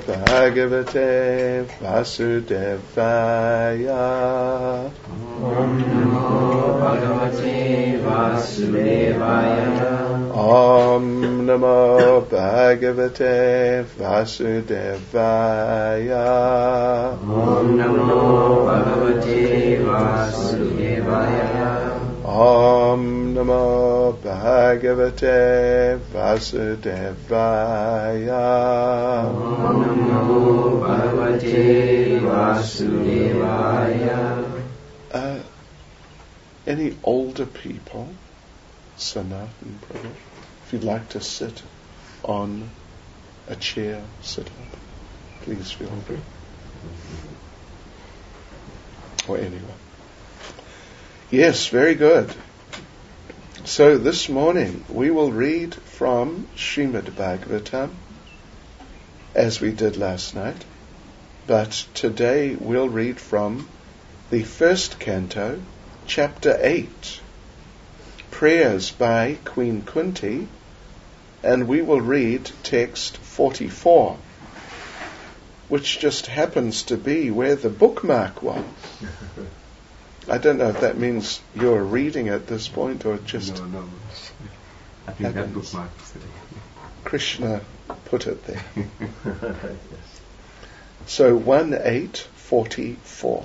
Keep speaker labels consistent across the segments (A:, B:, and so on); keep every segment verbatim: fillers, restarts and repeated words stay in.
A: Bhagavate Vasudevaya.
B: Om Namo Bhagavate Vasudevaya.
A: Om Namo Bhagavate Vasudevaya.
B: Om Namo Bhagavate Vasudevaya.
A: Om Namo Bhagavate Vasudevaya.
B: Om Namo Bhagavate Vasudevaya.
A: Uh, any older people, Sanat and Prabhu, if you'd like to sit on a chair, sit up. Please feel free. Or anyone. Yes, very good. So this morning we will read from Srimad Bhagavatam, as we did last night, but today we'll read from the first canto, chapter eight, Prayers by Queen Kunti, and we will read text forty-four, which just happens to be where the bookmark was. I don't know if that means you're reading at this point or just...
C: No, no. I think that
A: happens.
C: bookmark is there.
A: Krishna put it there.
C: Yes.
A: So one eight forty-four.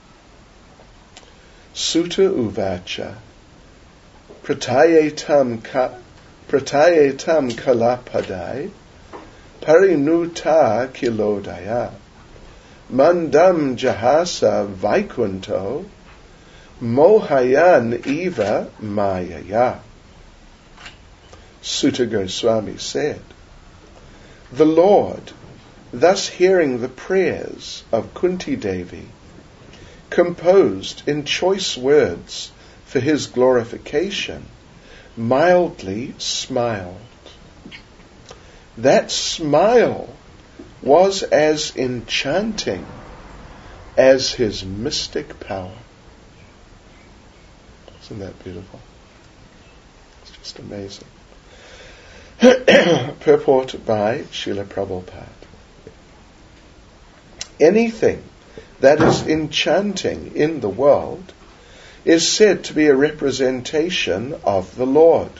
A: Sutta Uvacha Pratayetam ka, Pratayetam Kalapadai Parinuta Kilodaya Mandam Jahasa Vaikunto Mohayan Eva Mayaya. Sutta Goswami said, the Lord, thus hearing the prayers of Kunti Devi, composed in choice words for his glorification, mildly smiled. That smile was as enchanting as his mystic power. Isn't that beautiful? It's just amazing. Purport by Srila Prabhupada. Anything that is enchanting in the world is said to be a representation of the Lord.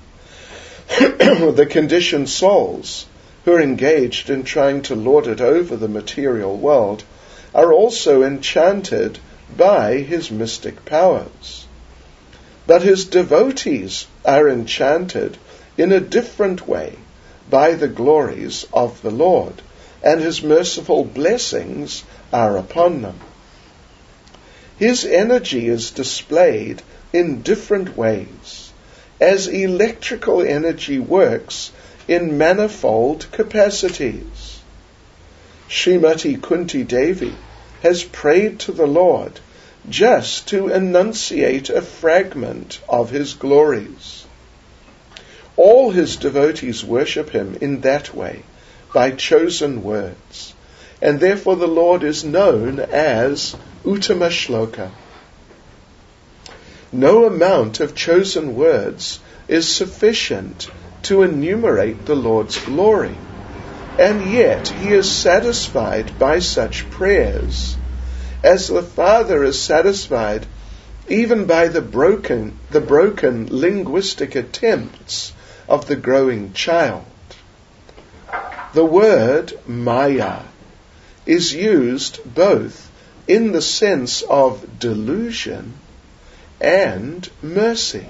A: The conditioned souls who are engaged in trying to lord it over the material world are also enchanted by his mystic powers. But his devotees are enchanted in a different way by the glories of the Lord, and his merciful blessings are upon them. His energy is displayed in different ways, as electrical energy works in manifold capacities. Srimati Kunti Devi has prayed to the Lord just to enunciate a fragment of his glories. All his devotees worship him in that way, by chosen words, and therefore the Lord is known as Uttama Shloka. No amount of chosen words is sufficient to enumerate the Lord's glory, and yet he is satisfied by such prayers, as the Father is satisfied even by the broken, the broken linguistic attempts of the growing child. The word Maya is used both in the sense of delusion and mercy.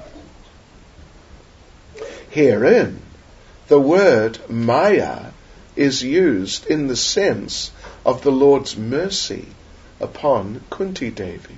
A: Herein, the word Maya is used in the sense of the Lord's mercy upon Kunti Devi.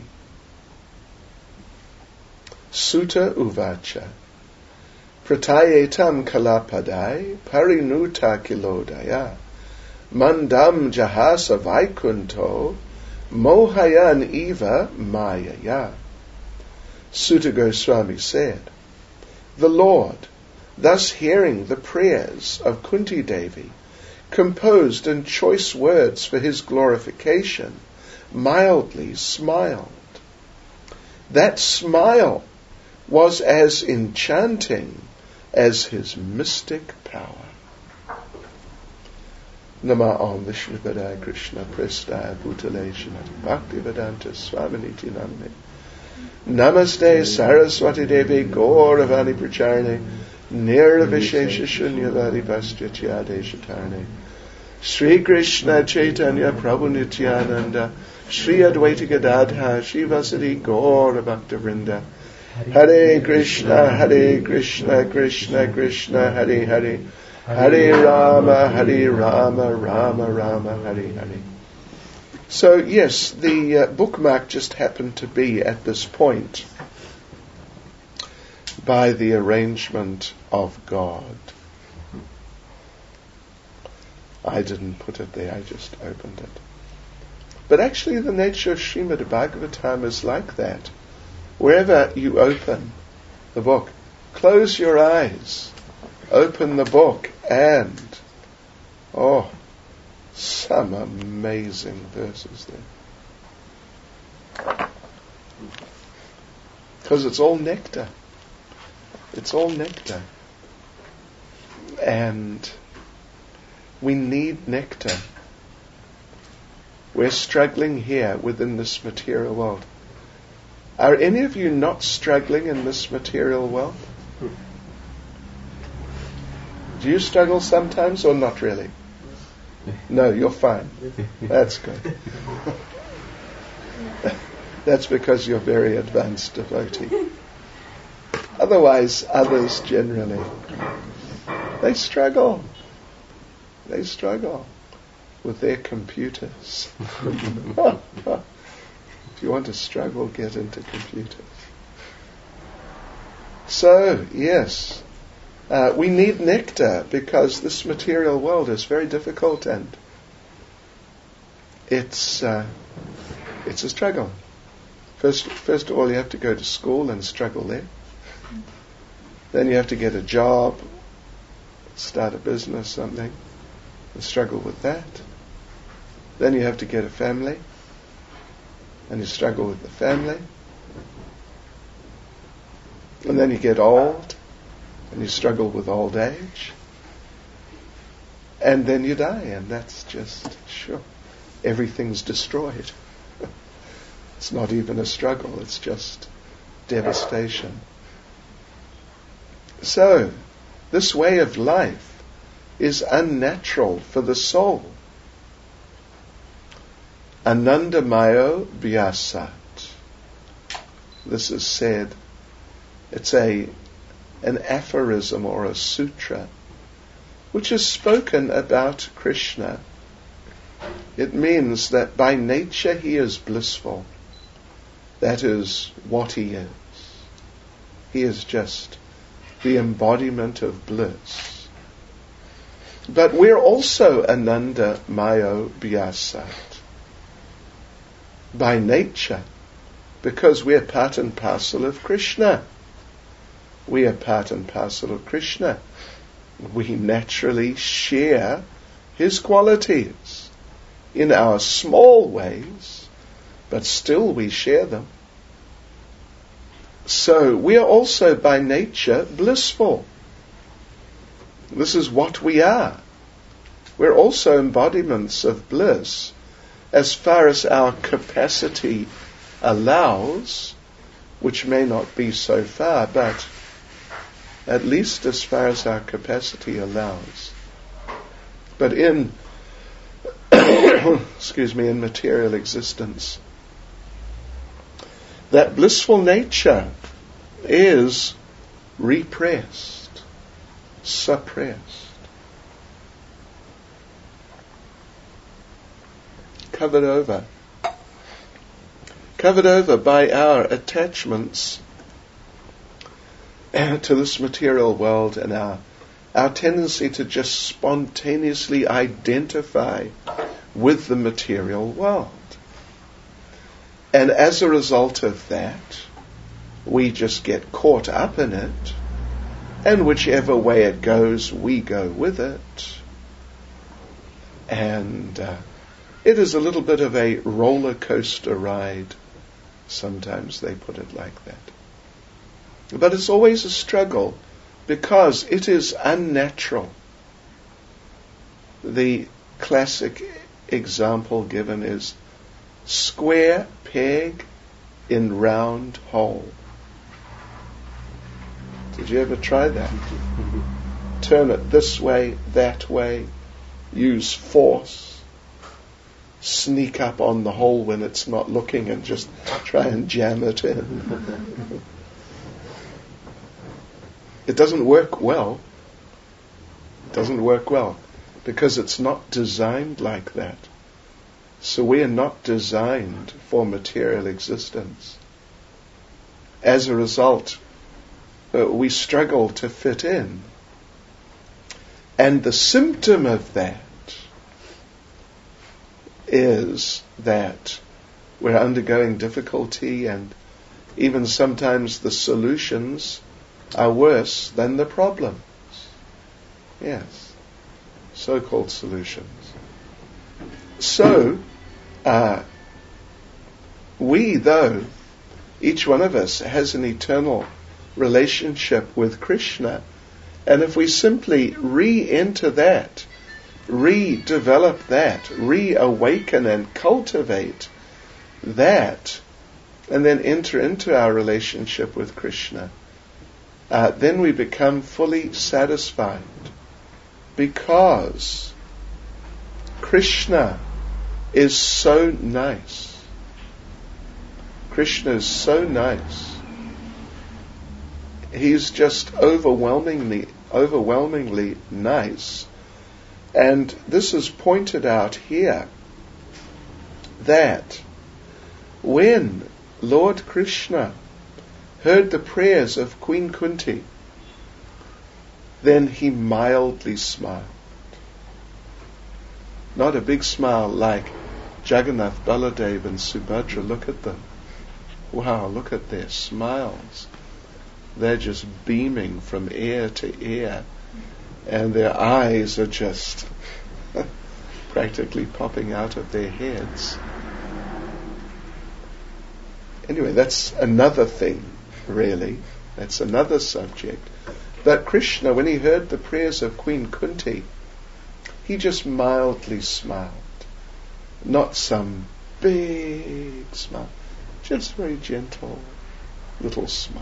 A: Sutta Uvacha Pratayetam Kalapadai Parinuta Kilodaya Mandam Jahasa Vaikunto Mohayan Eva Mayaya. Sutta Goswami said, the Lord, thus hearing the prayers of Kunti Devi, composed in choice words for his glorification, mildly smiled. That smile was as enchanting as his mystic power. Nama Om Vishnupadaya Krishna Prestaya Bhutale Srimati Bhaktivedanta Swaminiti Namane Namaste Saraswati Devi Gauravani Pracharane Nirvishesha Shunyavadi Paschatya Deshatarane Sri Krishna Chaitanya Prabhu Nityananda Sri Advaita Gadadha Shivasadi Gaura Bhakta Vrinda Hare Krishna Hare Krishna Krishna Krishna Hare Hare Hare Rama Hare Rama Rama Rama Hare Hare. So yes, the uh, bookmark just happened to be at this point by the arrangement of God. I didn't put it there, I just opened it. But actually the nature of Srimad Bhagavatam is like that. Wherever you open the book, close your eyes, open the book, and oh, some amazing verses there. Because it's all nectar. It's all nectar. And we need nectar. We're struggling here within this material world. Are any of you not struggling in this material world? Do you struggle sometimes or not really? No, you're fine. That's good. That's because you're very advanced devotee. Otherwise, others generally, they struggle. They struggle with their computers. If you want to struggle, get into computers. So, yes, uh, we need nectar because this material world is very difficult and it's uh, it's a struggle. First, first of all, you have to go to school and struggle there. Then you have to get a job, start a business, something, and struggle with that. Then you have to get a family, and you struggle with the family. And then you get old, and you struggle with old age. And then you die, and that's just, sure, everything's destroyed. It's not even a struggle, it's just devastation. So, this way of life is unnatural for the soul. Anandamayo Vyasat. This is said, it's a an aphorism or a sutra which is spoken about Krishna. It means that by nature he is blissful. That is what he is. He is just the embodiment of bliss. But we're also Ananda Mayo Vyasat. By nature, because we are part and parcel of Krishna. We are part and parcel of Krishna. We naturally share his qualities in our small ways, but still we share them. So we are also by nature blissful. This is what we are. We're also embodiments of bliss as far as our capacity allows, which may not be so far, but at least as far as our capacity allows. But in, excuse me, in material existence, that blissful nature is repressed, suppressed. Covered over. Covered over by our attachments to this material world and our, our tendency to just spontaneously identify with the material world. And as a result of that, we just get caught up in it, and whichever way it goes, we go with it. And uh, it is a little bit of a roller coaster ride. Sometimes they put it like that. But it's always a struggle because it is unnatural. The classic example given is square peg in round hole. Did you ever try that? Turn it this way, that way, use force, sneak up on the hole when it's not looking and just try and jam it in. It doesn't work well. It doesn't work well because it's not designed like that. So we are not designed for material existence. As a result, uh, we struggle to fit in. And the symptom of that is that we're undergoing difficulty, and even sometimes the solutions are worse than the problems. Yes, so-called solutions. So, uh, we, though, each one of us has an eternal relationship with Krishna, and if we simply re-enter that, redevelop that, reawaken and cultivate that, and then enter into our relationship with Krishna, uh, then we become fully satisfied, because Krishna is so nice. Krishna is so nice. He's just overwhelmingly, overwhelmingly nice. And this is pointed out here, that when Lord Krishna heard the prayers of Queen Kunti, then he mildly smiled. Not a big smile like Jagannath, Baladev and Subhadra. Look at them. Wow, look at their smiles. They're just beaming from ear to ear, and their eyes are just practically popping out of their heads. Anyway, that's another thing, really. That's another subject. But Krishna, when he heard the prayers of Queen Kunti, he just mildly smiled. Not some big smile, just a very gentle little smile.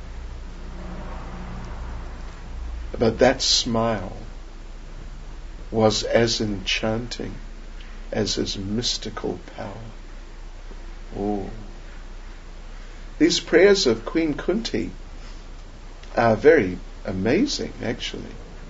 A: But that smile was as enchanting as his mystical power. Oh. These prayers of Queen Kunti are very amazing, actually.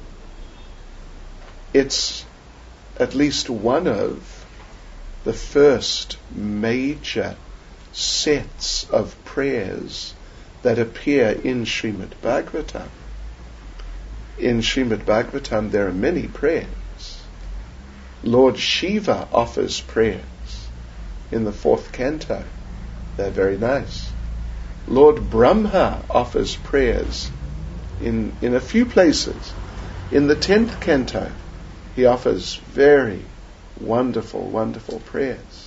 A: It's at least one of the first major sets of prayers that appear in Srimad Bhagavatam. In Srimad Bhagavatam there are many prayers. Lord Shiva offers prayers in the fourth canto. They're very nice. Lord Brahma offers prayers in, in a few places. In the tenth canto, he offers very wonderful, wonderful prayers.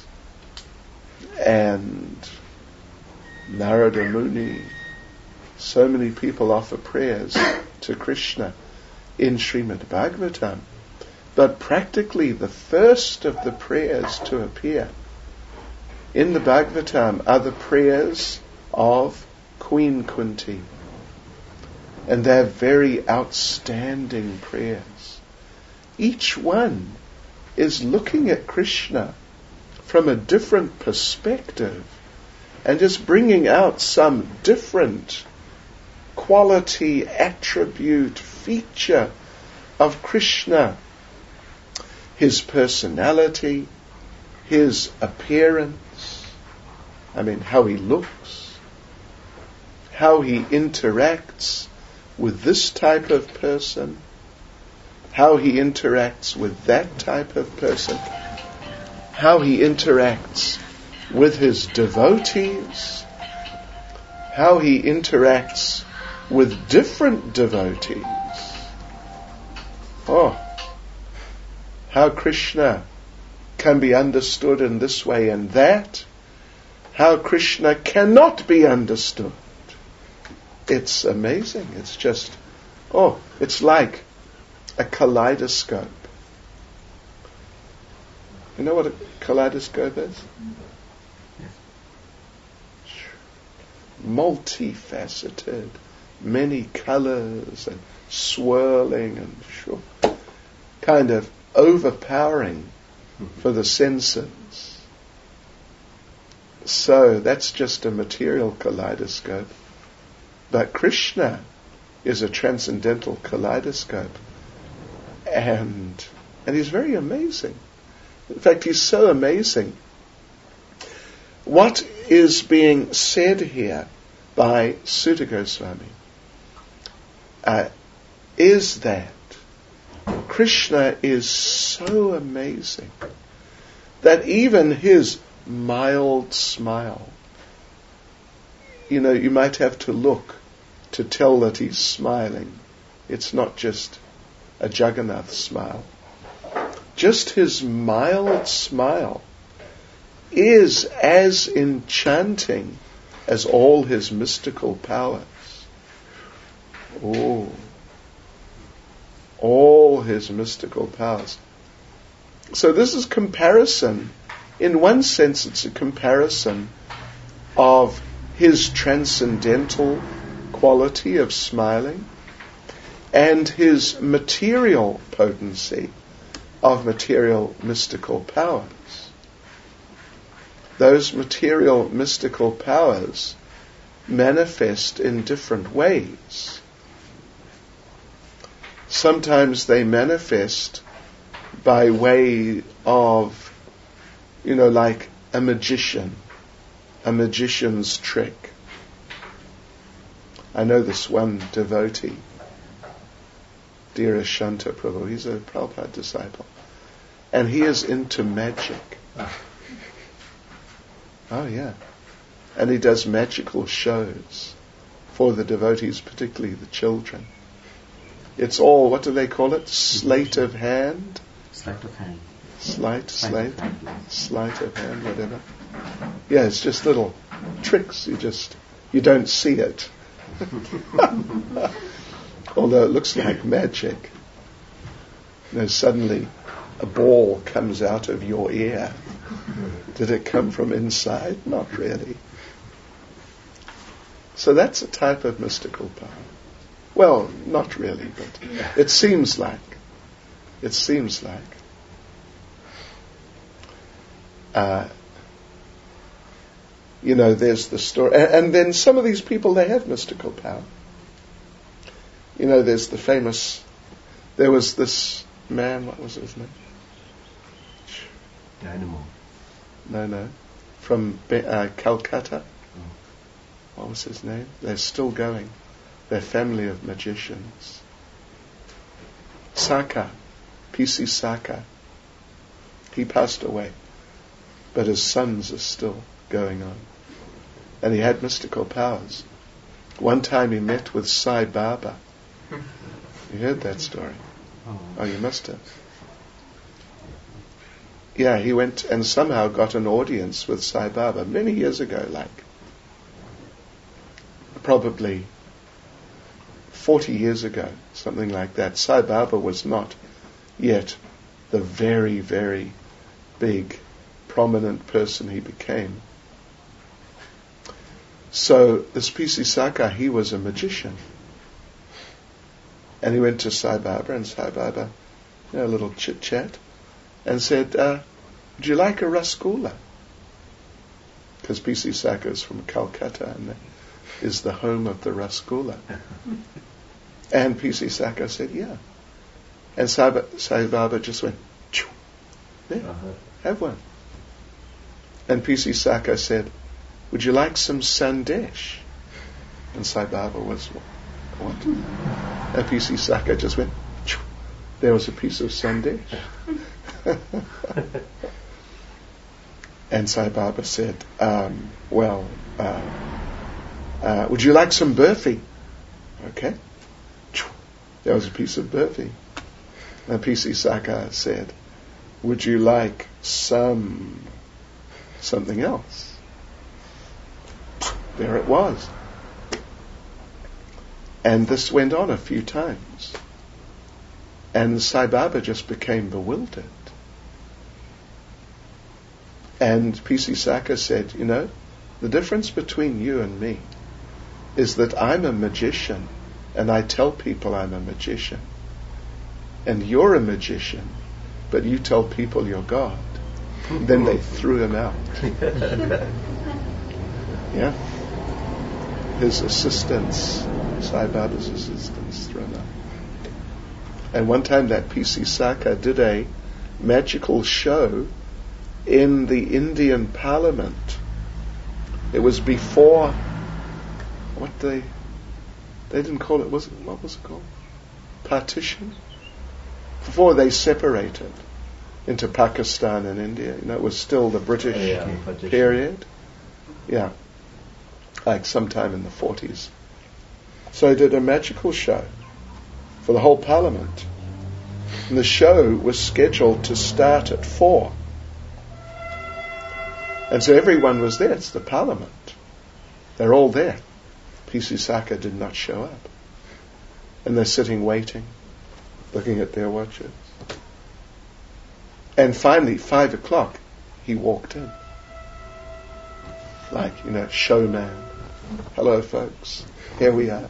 A: And Narada Muni, so many people offer prayers to Krishna in Srimad Bhagavatam. But practically the first of the prayers to appear in the Bhagavatam are the prayers of Queen Kunti. And they're very outstanding prayers. Each one is looking at Krishna from a different perspective and just bringing out some different quality, attribute, feature of Krishna. His personality, his appearance, I mean how he looks, how he interacts with this type of person, how he interacts with that type of person, how he interacts with his devotees, how he interacts with different devotees. Oh, how Krishna can be understood in this way and that, how Krishna cannot be understood. It's amazing. It's just, oh, it's like a kaleidoscope. You know what a kaleidoscope is? Multifaceted, many colors and swirling and sure, kind of overpowering for the senses. So that's just a material kaleidoscope. But Krishna is a transcendental kaleidoscope. And and he's very amazing. In fact, he's so amazing. What is being said here by Sutta Goswami uh, is that Krishna is so amazing that even his mild smile, you know, you might have to look to tell that he's smiling. It's not just a Jagannath smile. Just his mild smile is as enchanting as all his mystical powers. Oh, all his mystical powers. So this is comparison. In one sense, it's a comparison of his transcendental quality of smiling and his material potency of material mystical powers. Those material mystical powers manifest in different ways. Sometimes they manifest by way of, you know, like a magician, a magician's trick. I know this one devotee, Dhira Shanta Prabhu, he's a Prabhupada disciple, and he is into magic. Oh yeah. And he does magical shows for the devotees, particularly the children. It's all, what do they call it? Sleight of hand?
C: Sleight of hand.
A: Sleight, sleight, sleight of hand, whatever. Yeah, it's just little tricks. You just, you don't see it. Although it looks like magic. You know, suddenly a ball comes out of your ear. Did it come from inside? Not really. So that's a type of mystical power. Well, not really, but it seems like. It seems like. Uh, you know, there's the story. And, and then some of these people, they have mystical power. You know, there's the famous, there was this man, what was his name?
C: Dynamo.
A: No, no. From uh, Calcutta.
C: Oh.
A: What was his name? They're still going. They're a family of magicians. Saka. P C Saka. He passed away. But his sons are still going on. And he had mystical powers. One time he met with Sai Baba. You heard that story?
C: Oh.
A: Oh, you must have. Yeah, he went and somehow got an audience with Sai Baba many years ago, like probably forty years ago, something like that. Sai Baba was not yet the very, very big, prominent person he became. So this P C Saka, he was a magician. And he went to Sai Baba, and Sai Baba, you know, a little chit-chat, and said, uh, would you like a rasgulla? Because P C Saka is from Calcutta and is the home of the rasgulla. And P C Saka said, yeah. And Sai, Sai Baba just went, Choo, there, uh-huh. Have one. And P C Saka said, would you like some sandesh? And Sai Baba was, what? And P C Saka just went, Choo, there was a piece of sandesh. And Sai Baba said, um, well, uh, uh, would you like some burfi? Okay. There was a piece of burfi. And P C Saka said, would you like some something else? There it was. And this went on a few times. And Sai Baba just became bewildered. And P C Saka said, you know, the difference between you and me is that I'm a magician and I tell people I'm a magician. And you're a magician, but you tell people you're God. Then they threw him out. Yeah. His assistants, Sai Baba's assistants, threw him out. And one time that P C Saka did a magical show in the Indian Parliament. It was before what they they didn't call it, was it what was it called? Partition? Before they separated into Pakistan and India. You know, it was still the British
C: yeah,
A: period. Yeah. Like sometime in the forties. So he did a magical show for the whole Parliament. And the show was scheduled to start at four. And so everyone was there. It's the Parliament. They're all there. P C Saka did not show up. And they're sitting waiting, looking at their watches. And finally, five o'clock, he walked in. Like, you know, showman. Hello, folks. Here we are.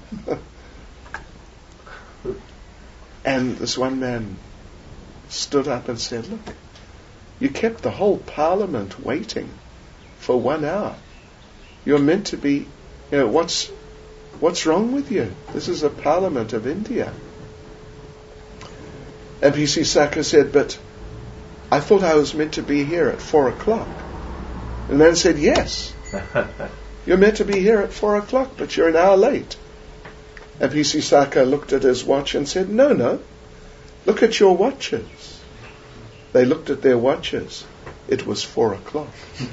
A: And this one man stood up and said, look, you kept the whole Parliament waiting for one hour. You're meant to be, you know, what's what's wrong with you? This is a Parliament of India. And P C Saka said, but I thought I was meant to be here at four o'clock. And the man said, yes. You're meant to be here at four o'clock, but you're an hour late. And P C Saka looked at his watch and said, no, no. Look at your watches. They looked at their watches. It was four o'clock.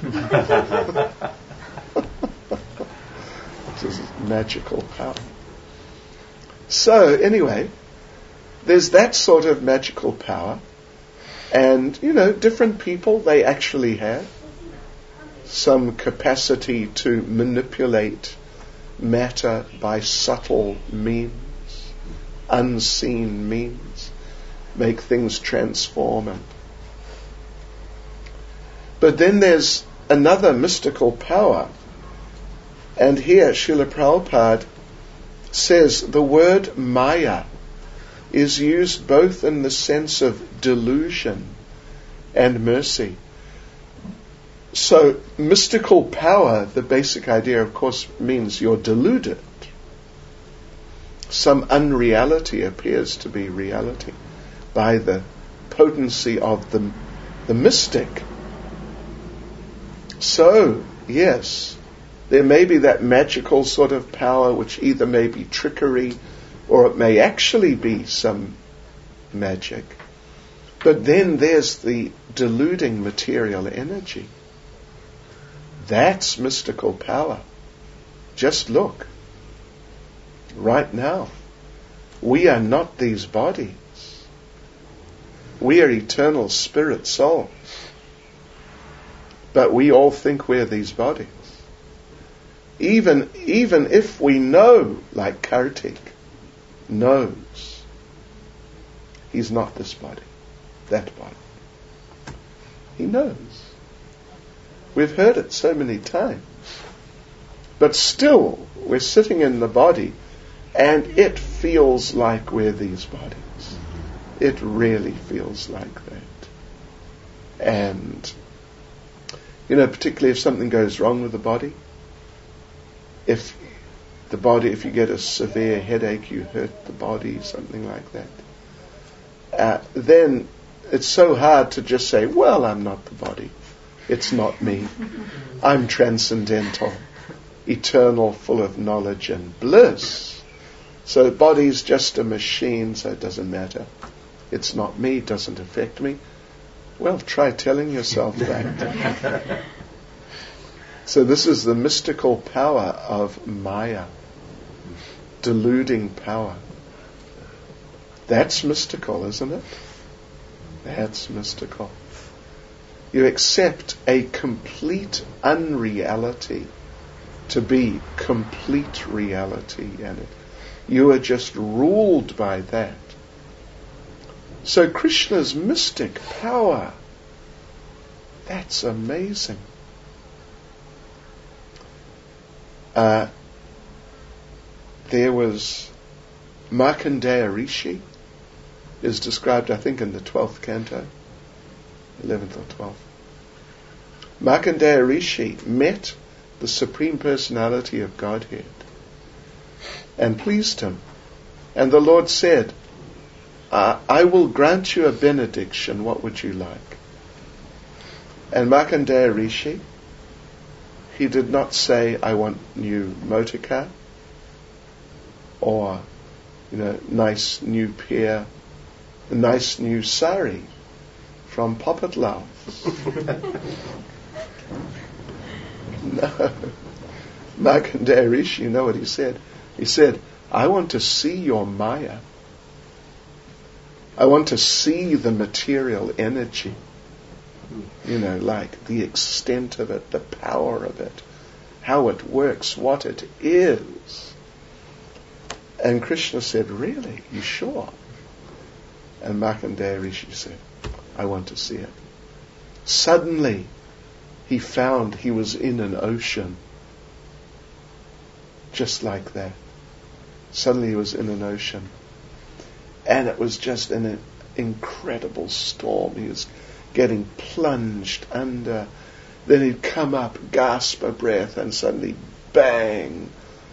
A: This is magical power. So, anyway, there's that sort of magical power. And, you know, different people, they actually have some capacity to manipulate matter by subtle means, unseen means, make things transform. And but then there's another mystical power. And here Srila Prabhupada says the word Maya is used both in the sense of delusion and mercy. So mystical power, the basic idea, of course, means you're deluded. Some unreality appears to be reality by the potency of the, the mystic. So, yes, there may be that magical sort of power which either may be trickery or it may actually be some magic. But then there's the deluding material energy. That's mystical power. Just look. Right now, we are not these bodies. We are eternal spirit souls. But we all think we're these bodies. Even, even if we know, like Kartik knows, he's not this body, that body. He knows. We've heard it so many times. But still, we're sitting in the body, and it feels like we're these bodies. It really feels like that. And, you know, particularly if something goes wrong with the body, if the body, if you get a severe headache, you hurt the body, something like that, uh, then it's so hard to just say, well, I'm not the body. It's not me. I'm transcendental, eternal, full of knowledge and bliss. So the body's just a machine, so it doesn't matter. It's not me, it doesn't affect me. Well, try telling yourself that. So this is the mystical power of Maya, deluding power. That's mystical, isn't it? That's mystical. You accept a complete unreality to be complete reality, and it, you are just ruled by that. So Krishna's mystic power That's amazing. Uh, there was Markandeya Rishi, is described, I think, in the twelfth canto, eleventh or twelfth. Markandeya Rishi met the Supreme Personality of Godhead and pleased him. And the Lord said, uh, I will grant you a benediction. What would you like? And Markandeya Rishi, he did not say, I want new motor car, or, you know, nice new pair, a nice new sari from Poppet Love. No. Markandeya Rishi, you know what he said? He said, I want to see your Maya. I want to see the material energy. You know, like the extent of it, the power of it, how it works, what it is. And Krishna said, really? You sure? And Markandeya Rishi said, I want to see it. Suddenly, he found he was in an ocean. Just like that. Suddenly he was in an ocean. And it was just an incredible storm. He was getting plunged under. Then he'd come up, gasp a breath, and suddenly, bang.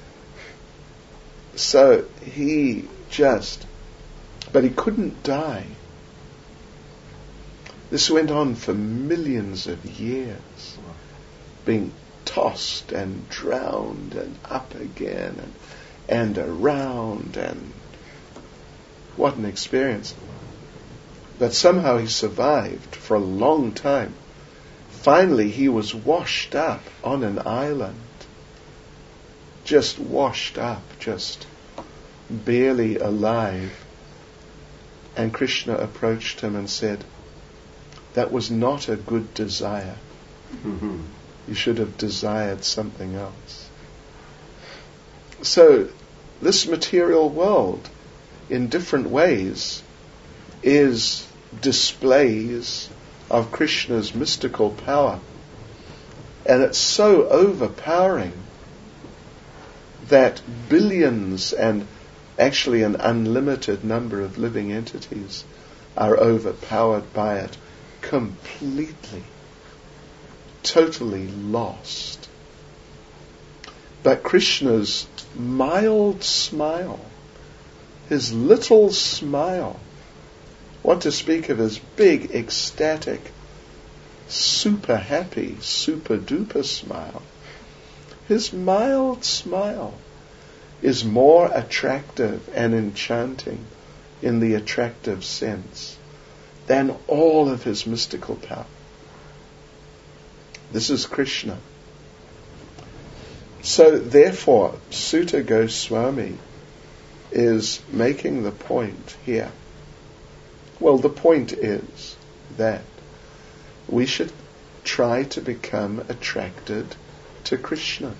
A: So he just, but he couldn't die. This went on for millions of years, being tossed and drowned and up again and, and around, and what an experience. But somehow he survived for a long time. Finally he was washed up on an island. Just washed up, just barely alive. And Krishna approached him and said, that was not a good desire. Mm-hmm. You should have desired something else. So this material world, in different ways, is displays of Krishna's mystical power. And it's so overpowering that billions and actually an unlimited number of living entities are overpowered by it completely, totally lost. But Krishna's mild smile, his little smile, what to speak of his big, ecstatic, super happy, super duper smile. His mild smile is more attractive and enchanting in the attractive sense than all of his mystical power. This is Krishna. So therefore, Sutta Goswami is making the point here. Well, the point is that we should try to become attracted to Krishna.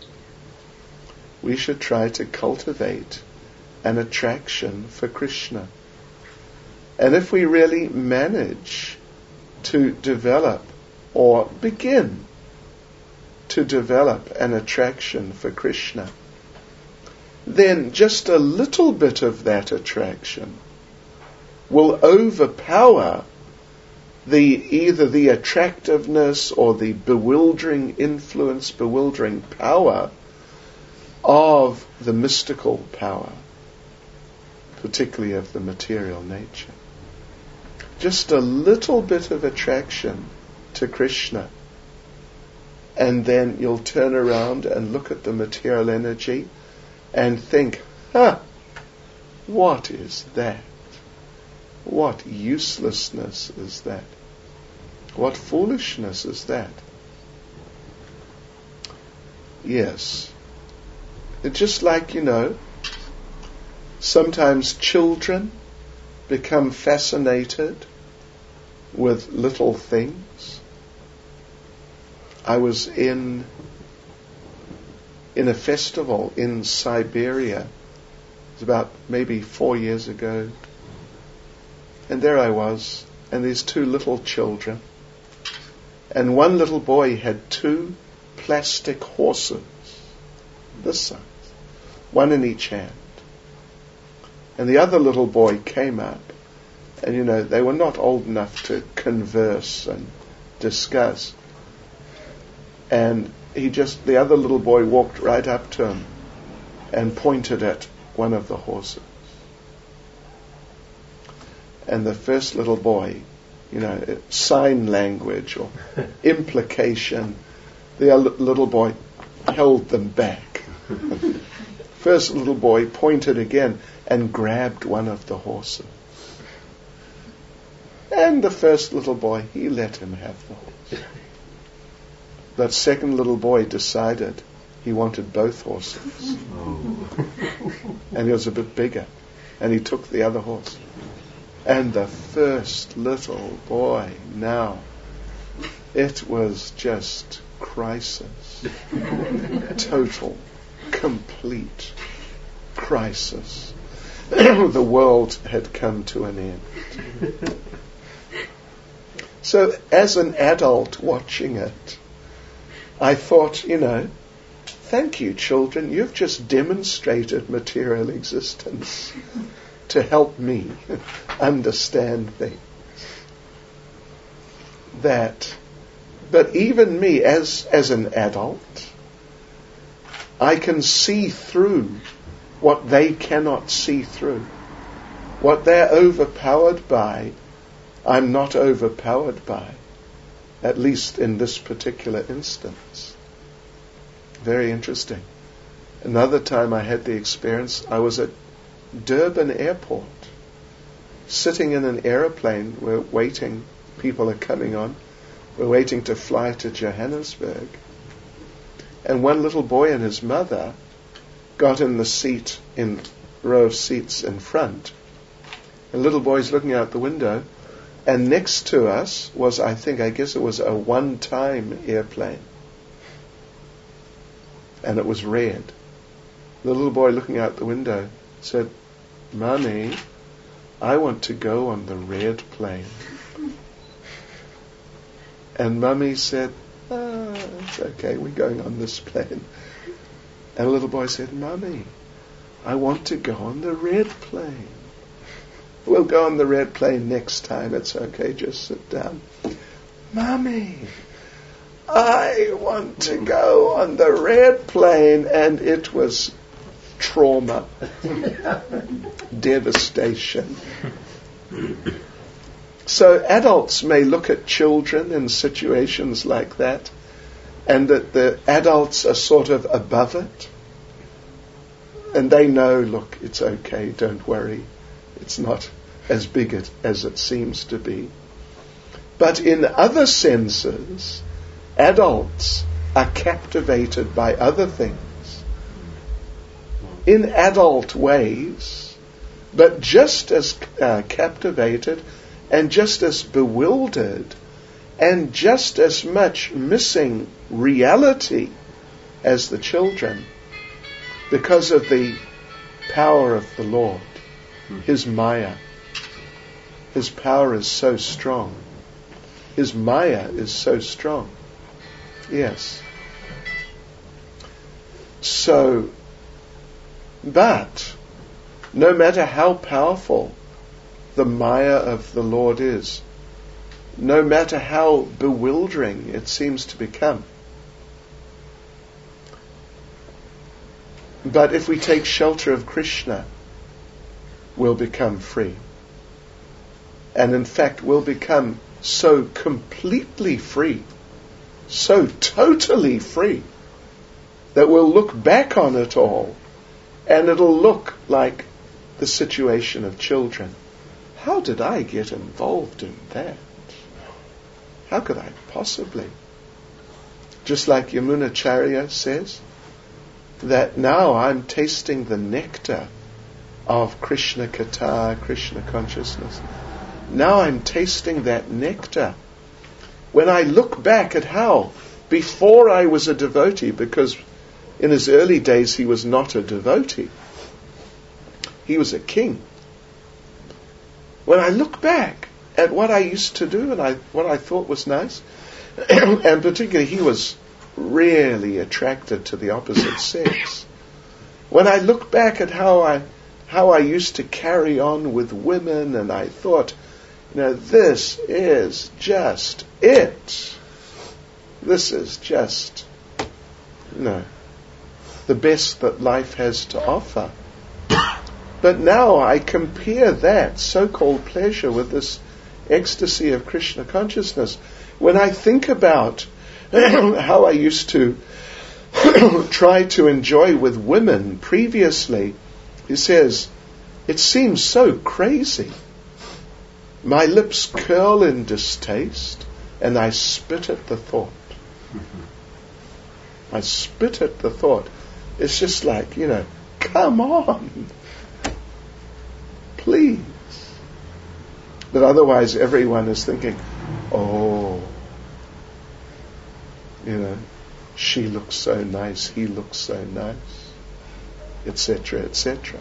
A: We should try to cultivate an attraction for Krishna. And if we really manage to develop or begin to develop an attraction for Krishna, then just a little bit of that attraction will overpower the either the attractiveness or the bewildering influence, bewildering power of the mystical power, particularly of the material nature. Just a little bit of attraction to Krishna, and then you'll turn around and look at the material energy and think, huh, what is that? What uselessness is that? What foolishness is that? Yes. It's just like, you know, sometimes children become fascinated with little things. I was in in a festival in Siberia. It was about maybe four years ago. And there I was, and these two little children. And one little boy had two plastic horses, this size, one in each hand. And the other little boy came up, and you know, they were not old enough to converse and discuss. And he just, the other little boy walked right up to him and pointed at one of the horses. And the first little boy, you know, sign language or implication, the other little boy held them back. First little boy pointed again and grabbed one of the horses. And the first little boy, he let him have the horse. That second little boy decided he wanted both horses. And he was a bit bigger. And he took the other horse. And the first little boy, now, it was just crisis. Total, complete crisis. The world had come to an end. So as an adult watching it, I thought, you know, thank you, children, you've just demonstrated material existence to help me understand things. That, but even me as, as an adult, I can see through what they cannot see through. What they're overpowered by, I'm not overpowered by, at least in this particular instance. Very interesting. Another time I had the experience, I was at Durban Airport, sitting in an aeroplane. We're waiting, people are coming on, we're waiting to fly to Johannesburg. And one little boy and his mother got in the seat, in row of seats in front. And little boy's looking out the window, and next to us was, I think, I guess it was a one-time airplane. And it was red. The little boy looking out the window said, "Mommy, I want to go on the red plane." And Mummy said, "Ah, it's okay, we're going on this plane." And the little boy said, "Mummy, I want to go on the red plane." "We'll go on the red plane next time, it's okay, just sit down." "Mummy, I want to go on the red plane." And it was trauma, devastation. So adults may look at children in situations like that, and that the adults are sort of above it, and they know, look, it's okay, don't worry, it's not as big it, as it seems to be. But in other senses, adults are captivated by other things in adult ways, but just as uh, captivated and just as bewildered and just as much missing reality as the children, because of the power of the Lord, His Maya. His power is so strong. His Maya is so strong. Yes. So, but, no matter how powerful the Maya of the Lord is, no matter how bewildering it seems to become, but if we take shelter of Krishna, we'll become free. And in fact, we'll become so completely free, so totally free, that we'll look back on it all and it'll look like the situation of children. How did I get involved in that? How could I possibly? Just like Yamunacharya says, that now I'm tasting the nectar of Krishna Katha, Krishna consciousness. Now I'm tasting that nectar. When I look back at how, before I was a devotee, because in his early days he was not a devotee, he was a king. When I look back at what I used to do and I what I thought was nice. And particularly he was really attracted to the opposite sex. When I look back at how I how I used to carry on with women, and I thought, you know, this is just it. This is just, you know, the best that life has to offer. But now I compare that so-called pleasure with this ecstasy of Krishna consciousness. When I think about how I used to try to enjoy with women previously, he says, it seems so crazy. My lips curl in distaste, and I spit at the thought. I spit at the thought. It's just like, you know, come on. Please. But otherwise everyone is thinking, oh, you know, she looks so nice, he looks so nice, et cetera, et cetera.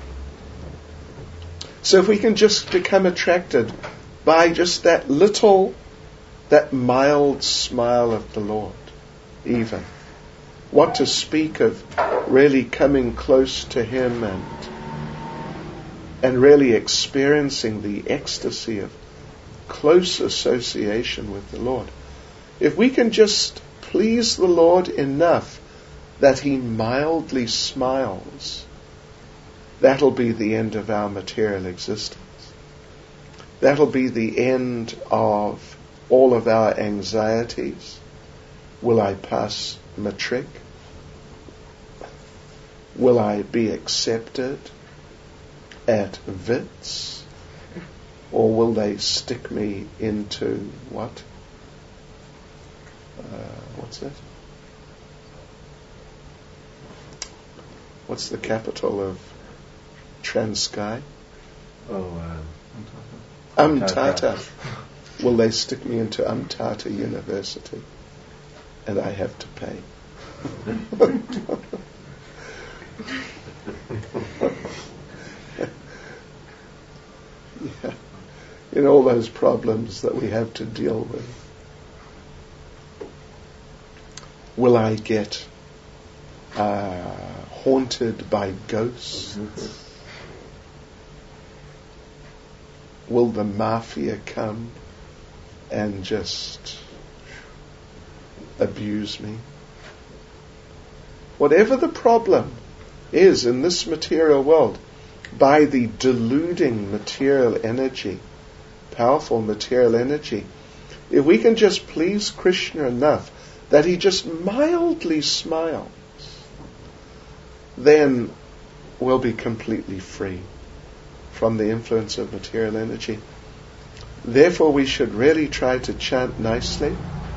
A: So if we can just become attracted by just that little, that mild smile of the Lord, even. What to speak of really coming close to Him and and really experiencing the ecstasy of close association with the Lord. If we can just please the Lord enough that He mildly smiles, that'll be the end of our material existence. That'll be the end of all of our anxieties. Will I pass matric? Will I be accepted at Wits? Or will they stick me into what? Uh, what's it? What's the capital of Transkei?
C: Oh, um,
A: Umtata. Will they stick me into Umtata University? And I have to pay. Yeah. In all those problems that we have to deal with. Will I get uh, haunted by ghosts? Will the mafia come and just abuse me? Whatever the problem is in this material world, by the deluding material energy, powerful material energy, if we can just please Krishna enough that He just mildly smiles, then we'll be completely free from the influence of material energy. Therefore we should really try to chant nicely.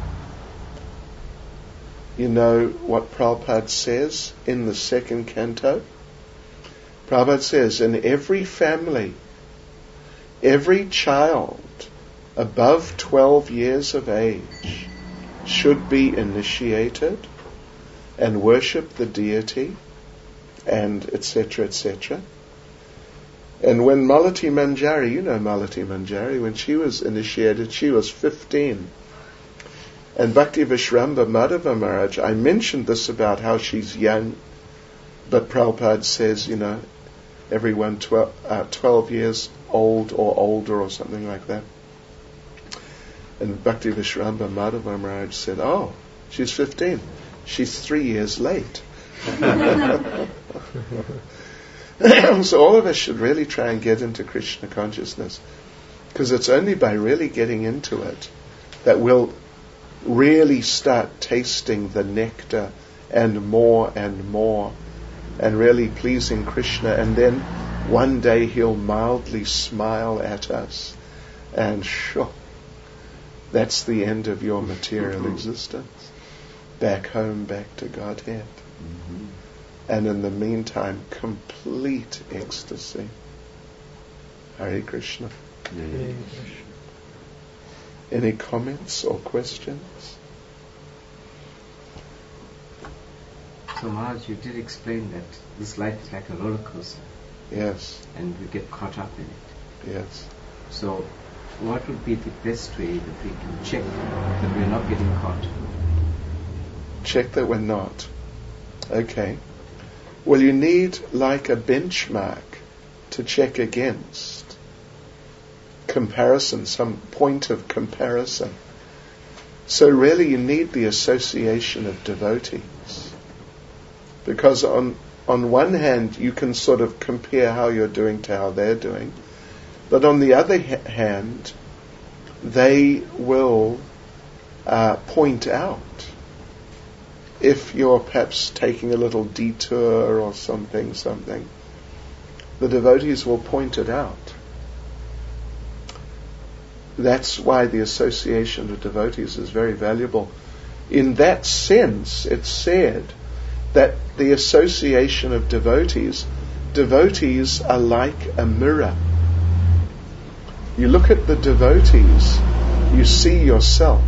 A: You know what Prabhupada says in the second canto? Prabhupada says, in every family, every child above twelve years of age should be initiated and worship the deity and et cetera, et cetera. And when Malati Manjari, you know Malati Manjari, when she was initiated, she was fifteen. And Bhakti Vishramba Madhava Maharaj, I mentioned this about how she's young, but Prabhupada says, you know, everyone twelve, uh, twelve years old or older or something like that. And Bhakti Vishramba Madhava Maharaj said, oh, she's fifteen. She's three years late. So all of us should really try and get into Krishna consciousness, because it's only by really getting into it that we'll really start tasting the nectar and more and more and really pleasing Krishna, and then one day He'll mildly smile at us and sure, that's the end of your material existence. Back home, back to Godhead. Mm-hmm. And in the meantime, complete ecstasy. Hare Krishna.
C: Yeah, yeah.
D: Hare Krishna.
A: Any comments or questions?
E: So Maharaj, you did explain that this life is like a roller coaster.
A: Yes.
E: And we get caught up in it.
A: Yes.
E: So what would be the best way that we can check that we're not getting caught?
A: Check that we're not. Okay. Well, you need like a benchmark to check against. Comparison, some point of comparison. So really you need the association of devotees. Because on on one hand you can sort of compare how you're doing to how they're doing. But on the other ha- hand, they will uh, point out if you're perhaps taking a little detour or something, something. The devotees will point it out. That's why the association of devotees is very valuable. In that sense, it's said that the association of devotees, devotees are like a mirror. You look at the devotees, you see yourself.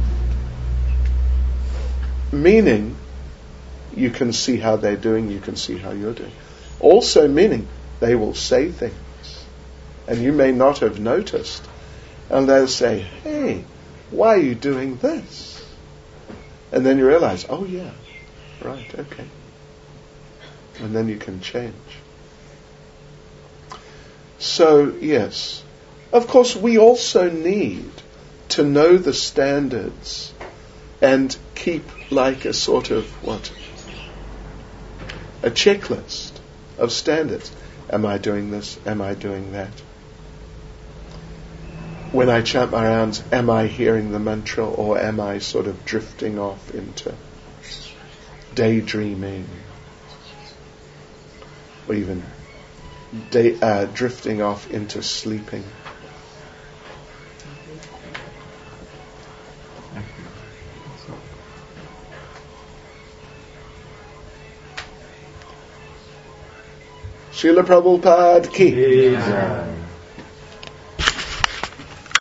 A: Meaning, you can see how they're doing, you can see how you're doing. Also meaning, they will say things, and you may not have noticed. And they'll say, hey, why are you doing this? And then you realize, oh yeah, right, okay. And then you can change. So, yes. Of course, we also need to know the standards and keep like a sort of, what? A checklist of standards. Am I doing this? Am I doing that? When I chant my rounds, am I hearing the mantra or am I sort of drifting off into daydreaming? Or even day, uh, drifting off into sleeping? Srila Prabhupada ki.